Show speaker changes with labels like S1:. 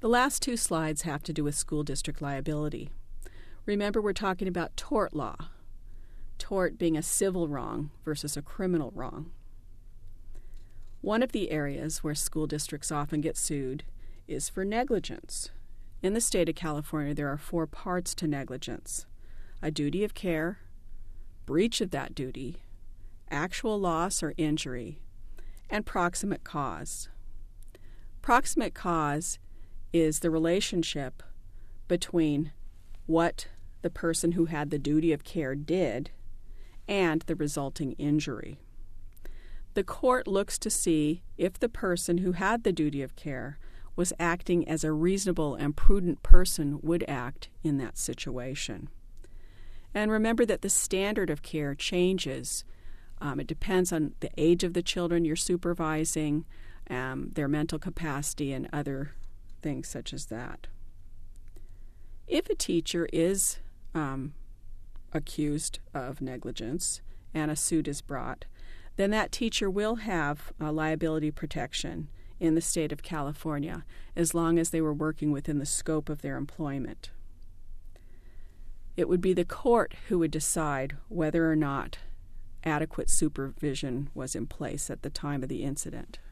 S1: The last two slides have to do with school district liability. Remember, we're talking about tort law, tort being a civil wrong versus a criminal wrong. One of the areas where school districts often get sued is for negligence. In the state of California, there are 4 parts to negligence: a duty of care, breach of that duty, actual loss or injury, and proximate cause. Proximate cause is the relationship between what the person who had the duty of care did and the resulting injury. The court looks to see if the person who had the duty of care was acting as a reasonable and prudent person would act in that situation. And remember that the standard of care changes. It depends on the age of the children you're supervising, their mental capacity, and other things such as that. If a teacher is accused of negligence and a suit is brought, then that teacher will have liability protection in the state of California as long as they were working within the scope of their employment. It would be the court who would decide whether or not adequate supervision was in place at the time of the incident.